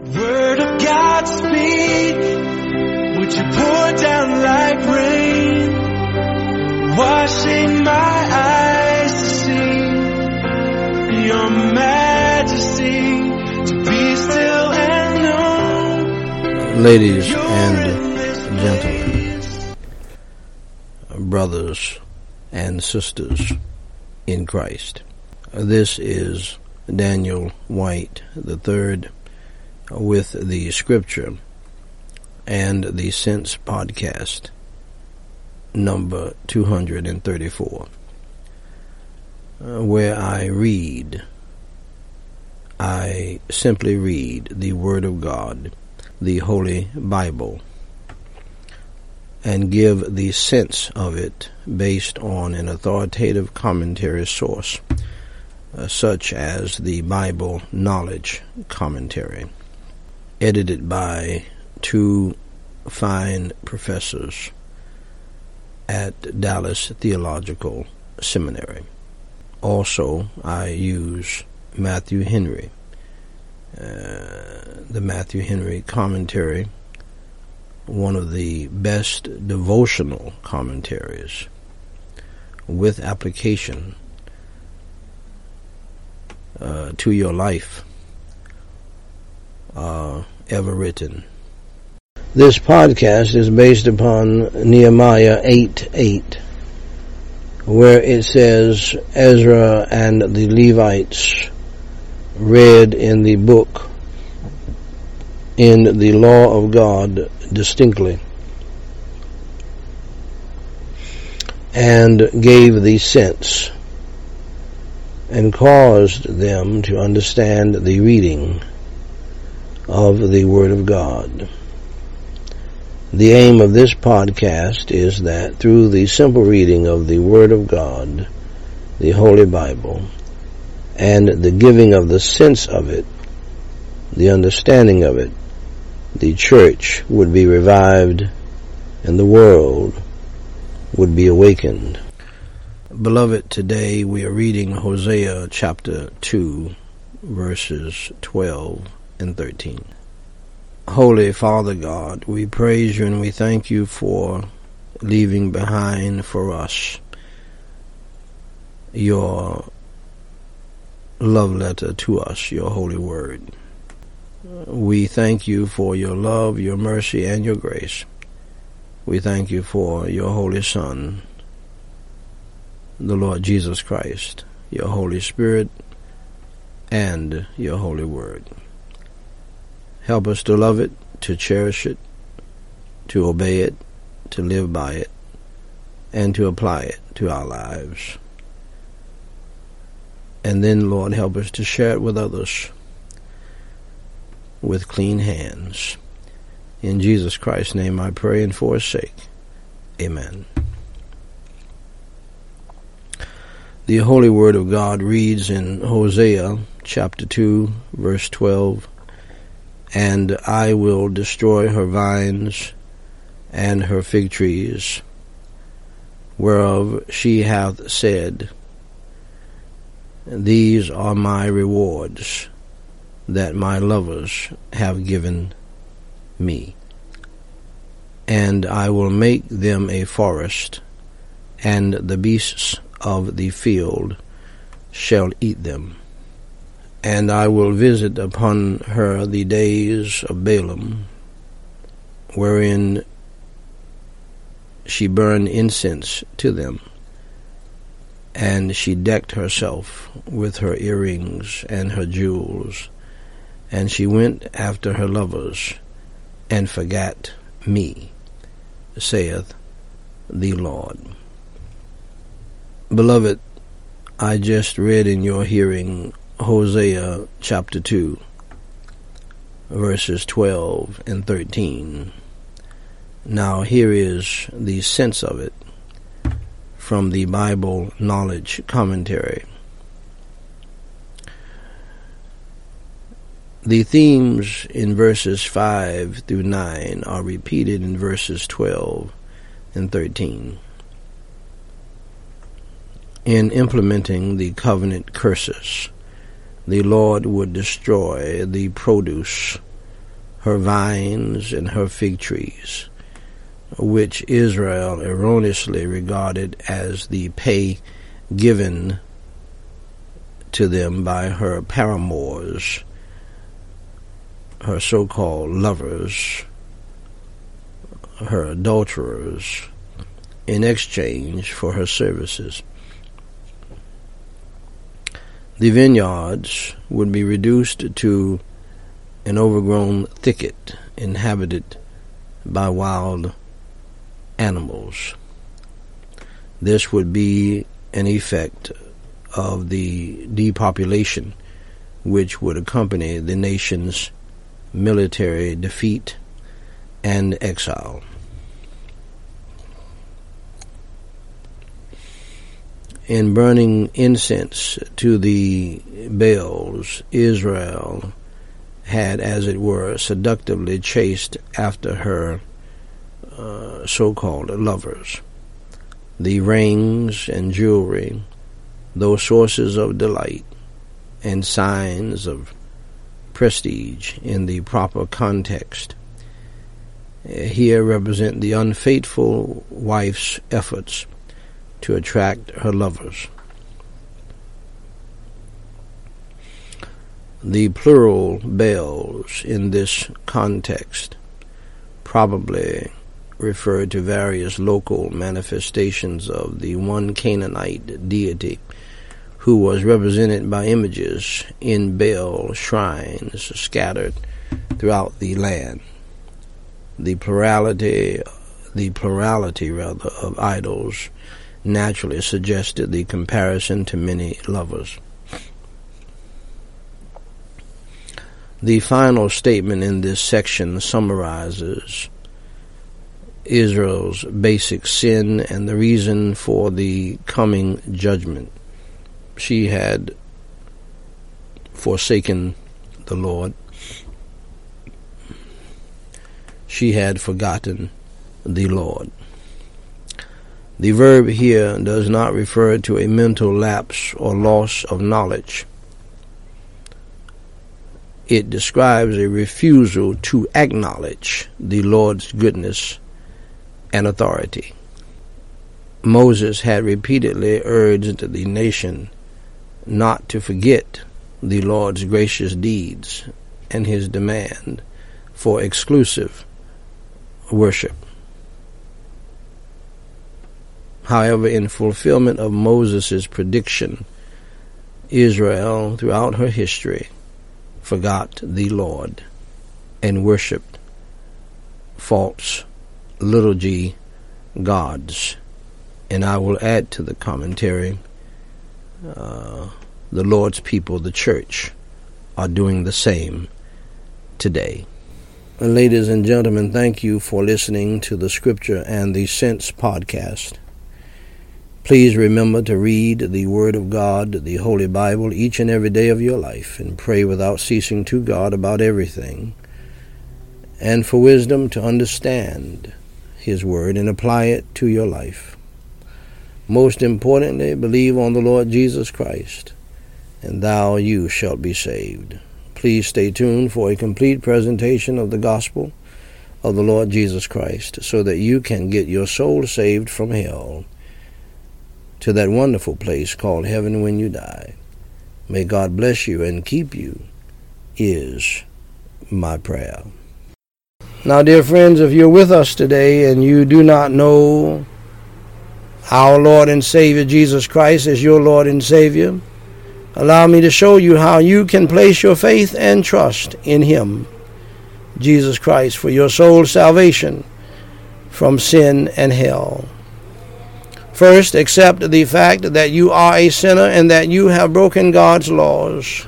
Word of God speak, would you pour down like rain, washing my eyes to see your majesty, to be still and know. Ladies and gentlemen, brothers and sisters in Christ, this is Daniel White III with the Scripture and the Sense podcast number 234, where I simply read the Word of God, the Holy Bible, and give the sense of it based on an authoritative commentary source, such as the Bible Knowledge Commentary, edited by two fine professors at Dallas Theological Seminary. Also, I use Matthew Henry, the Matthew Henry commentary, one of the best devotional commentaries with application to your life ever written. This podcast is based upon Nehemiah 8:8, where it says, Ezra and the Levites read in the book, in the law of God distinctly, and gave the sense, and caused them to understand the reading of the Word of God. The aim of this podcast is that through the simple reading of the Word of God, the Holy Bible, and the giving of the sense of it, the understanding of it, the church would be revived and the world would be awakened. Beloved, today we are reading Hosea chapter 2, verses 12 and 13. Holy Father God, we praise you and we thank you for leaving behind for us your love letter to us, your holy word. We thank you for your love, your mercy, and your grace. We thank you for your Holy Son, the Lord Jesus Christ, your Holy Spirit, and your holy word. Help us to love it, to cherish it, to obey it, to live by it, and to apply it to our lives. And then, Lord, help us to share it with others with clean hands. In Jesus Christ's name I pray, and for his sake, amen. The Holy Word of God reads in Hosea chapter 2, verse 12, And I will destroy her vines and her fig trees, whereof she hath said, These are my rewards that my lovers have given me. And I will make them a forest, and the beasts of the field shall eat them. And I will visit upon her the days of Balaam, wherein she burned incense to them, and she decked herself with her earrings and her jewels, and she went after her lovers, and forgot me, saith the Lord. Beloved, I just read in your hearing Hosea chapter 2, verses 12 and 13. Now here is the sense of it from the Bible Knowledge Commentary. The themes in verses 5 through 9 are repeated in verses 12 and 13. In implementing the covenant curses, the Lord would destroy the produce her vines and her fig trees, which Israel erroneously regarded as the pay given to them by her paramours, her so-called lovers, her adulterers, in exchange for her services. The vineyards would be reduced to an overgrown thicket inhabited by wild animals. This would be an effect of the depopulation which would accompany the nation's military defeat and exile. In burning incense to the Baals, Israel had, as it were, seductively chased after her so-called lovers. The rings and jewelry, though sources of delight and signs of prestige in the proper context, here represent the unfaithful wife's efforts to attract her lovers. The plural Baals in this context probably refer to various local manifestations of the one Canaanite deity who was represented by images in Baal shrines scattered throughout the land. The plurality of idols naturally suggested the comparison to many lovers. The final statement in this section summarizes Israel's basic sin and the reason for the coming judgment. She had forsaken the Lord. She had forgotten the Lord. The verb here does not refer to a mental lapse or loss of knowledge. It describes a refusal to acknowledge the Lord's goodness and authority. Moses had repeatedly urged the nation not to forget the Lord's gracious deeds and his demand for exclusive worship. However, in fulfillment of Moses' prediction, Israel, throughout her history, forgot the Lord and worshipped false little g gods. And I will add to the commentary, the Lord's people, the church, are doing the same today. And ladies and gentlemen, thank you for listening to the Scripture and the Sense podcast. Please remember to read the Word of God, the Holy Bible, each and every day of your life, and pray without ceasing to God about everything, and for wisdom to understand His Word and apply it to your life. Most importantly, believe on the Lord Jesus Christ, and you shalt be saved. Please stay tuned for a complete presentation of the gospel of the Lord Jesus Christ, so that you can get your soul saved from hell to that wonderful place called heaven when you die. May God bless you and keep you, is my prayer. Now, dear friends, if you're with us today and you do not know our Lord and Savior Jesus Christ as your Lord and Savior, allow me to show you how you can place your faith and trust in Him, Jesus Christ, for your soul's salvation from sin and hell. First, accept the fact that you are a sinner and that you have broken God's laws.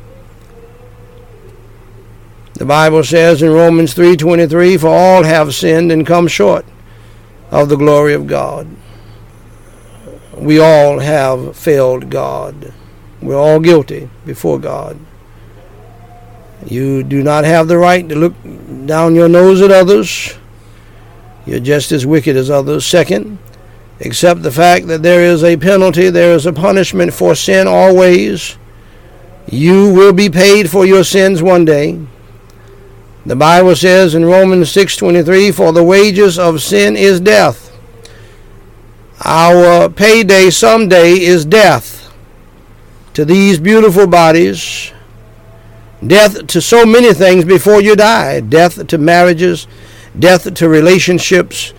The Bible says in Romans 3:23, "For all have sinned and come short of the glory of God." We all have failed God. We're all guilty before God. You do not have the right to look down your nose at others. You're just as wicked as others. Second, accept the fact that there is a penalty, there is a punishment for sin always. You will be paid for your sins one day. The Bible says in Romans 6:23, for the wages of sin is death. Our payday someday is death to these beautiful bodies, death to so many things before you die, death to marriages, death to relationships,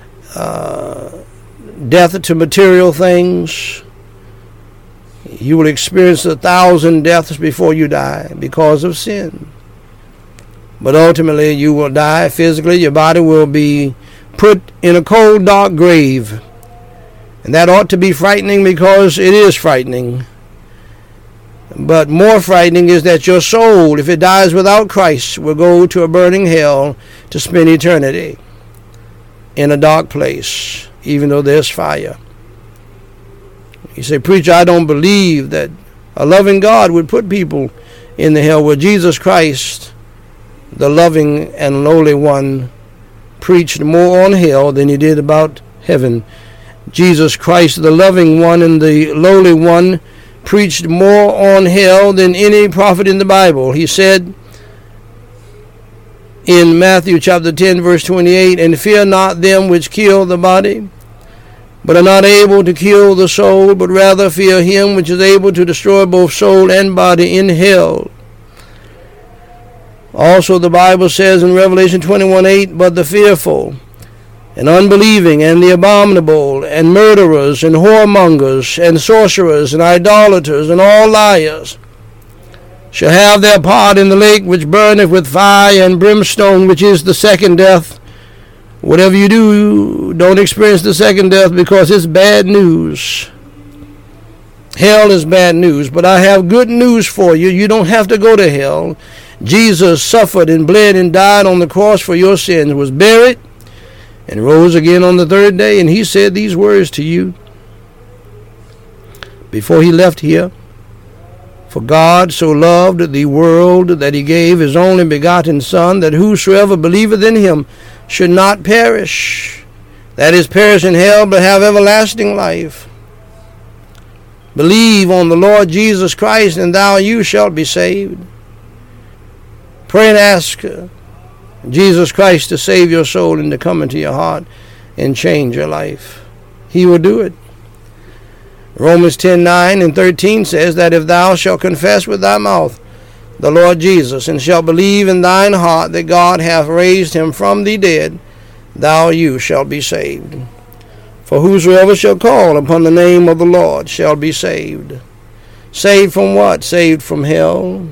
death to material things. You will experience 1,000 deaths before you die because of sin. But ultimately you will die physically. Your body will be put in a cold, dark grave. And that ought to be frightening, because it is frightening. But more frightening is that your soul, if it dies without Christ, will go to a burning hell to spend eternity in a dark place, even though there's fire. You say, preacher, I don't believe that a loving God would put people in the hell. Well, Jesus Christ, the loving and lowly one, preached more on hell than he did about heaven. Jesus Christ, the loving one and the lowly one, preached more on hell than any prophet in the Bible. He said in Matthew chapter 10, verse 28, and fear not them which kill the body, but are not able to kill the soul, but rather fear him which is able to destroy both soul and body in hell. Also the Bible says in Revelation 21:8, but the fearful and unbelieving and the abominable and murderers and whoremongers and sorcerers and idolaters and all liars shall have their part in the lake which burneth with fire and brimstone, which is the second death. Whatever you do, don't experience the second death, because it's bad news. Hell is bad news, but I have good news for you. You don't have to go to hell. Jesus suffered and bled and died on the cross for your sins, was buried, and rose again on the third day. And he said these words to you before he left here. For God so loved the world that he gave his only begotten Son, that whosoever believeth in him should not perish, that is, perish in hell, but have everlasting life. Believe on the Lord Jesus Christ, and you shalt be saved. Pray and ask Jesus Christ to save your soul and to come into your heart and change your life. He will do it. Romans 10:9 and 13 says that if thou shalt confess with thy mouth the Lord Jesus, and shalt believe in thine heart that God hath raised him from the dead, you shalt be saved. For whosoever shall call upon the name of the Lord shall be saved. Saved from what? Saved from hell.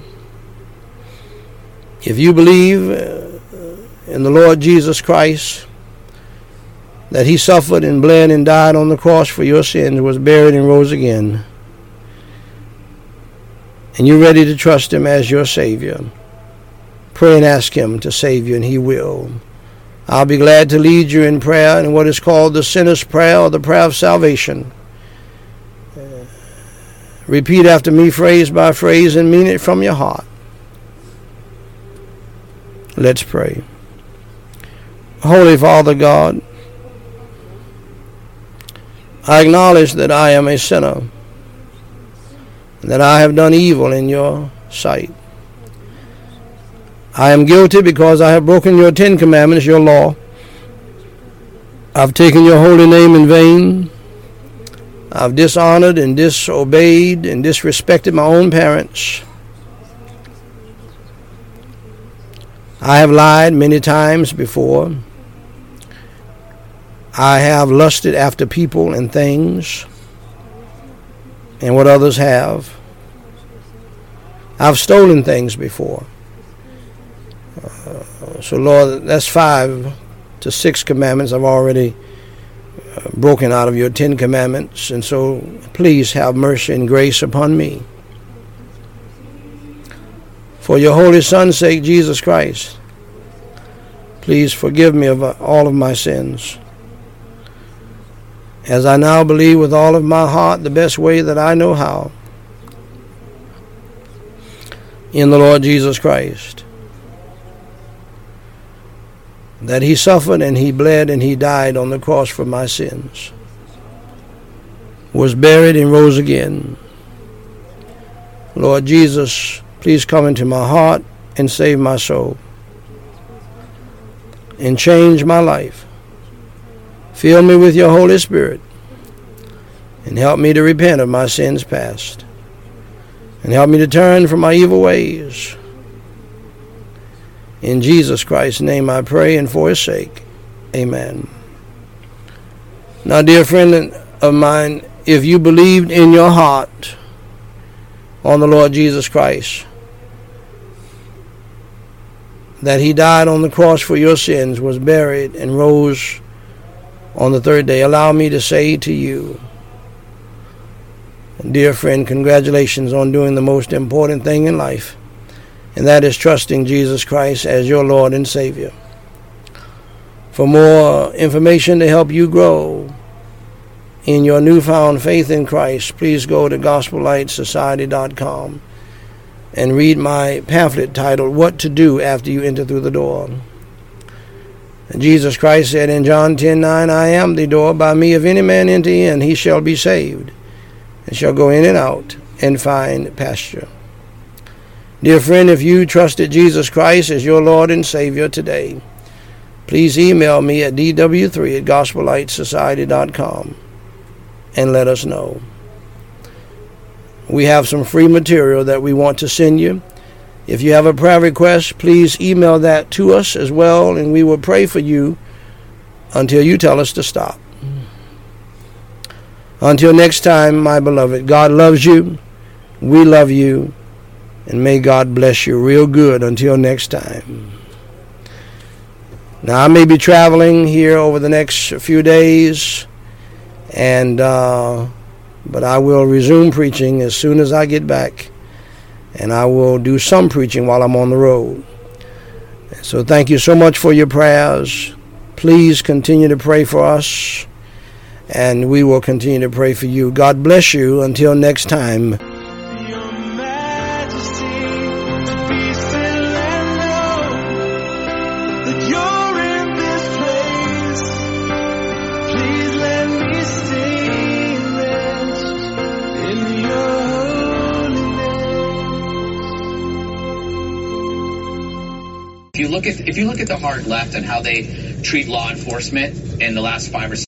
If you believe in the Lord Jesus Christ, that he suffered and bled and died on the cross for your sins, was buried and rose again, and you're ready to trust him as your Savior, pray and ask him to save you, and he will. I'll be glad to lead you in prayer in what is called the sinner's prayer, or the prayer of salvation. Repeat after me, phrase by phrase, and mean it from your heart. Let's pray. Holy Father God, I acknowledge that I am a sinner, that I have done evil in your sight. I am guilty because I have broken your 10 commandments, your law. I've taken your holy name in vain. I've dishonored and disobeyed and disrespected my own parents. I have lied many times before. I have lusted after people and things and what others have. I've stolen things before. So Lord, that's 5 to 6 commandments I've already broken out of your 10 commandments. And so please have mercy and grace upon me. For your holy Son's sake, Jesus Christ, please forgive me of all of my sins. As I now believe with all of my heart, the best way that I know how, in the Lord Jesus Christ, that he suffered and he bled and he died on the cross for my sins, was buried and rose again. Lord Jesus, please come into my heart and save my soul. and change my life. Fill me with your Holy Spirit and help me to repent of my sins past, and help me to turn from my evil ways. In Jesus Christ's name I pray, and for his sake, amen. Now, dear friend of mine, if you believed in your heart on the Lord Jesus Christ, that he died on the cross for your sins, was buried, and rose on the third day, allow me to say to you, dear friend, congratulations on doing the most important thing in life, and that is trusting Jesus Christ as your Lord and Savior. For more information to help you grow in your newfound faith in Christ, please go to GospelLightSociety.com and read my pamphlet titled, What to Do After You Enter Through the Door. And Jesus Christ said in John 10:9, I am the door. By me if any man enter in, he shall be saved, and shall go in and out and find pasture. Dear friend, if you trusted Jesus Christ as your Lord and Savior today, please email me at dw3@GospelLightSociety.com and let us know. We have some free material that we want to send you. If you have a prayer request, please email that to us as well, and we will pray for you until you tell us to stop. Until next time, my beloved, God loves you, we love you, and may God bless you real good until next time. Now, I may be traveling here over the next few days, and but I will resume preaching as soon as I get back, and I will do some preaching while I'm on the road. So thank you so much for your prayers. Please continue to pray for us, and we will continue to pray for you. God bless you until next time. Your Majesty, be still and know that you're in this place. Please let me stay and rest in your holiness. If you look at the hard left and how they treat law enforcement in the last 5 or 6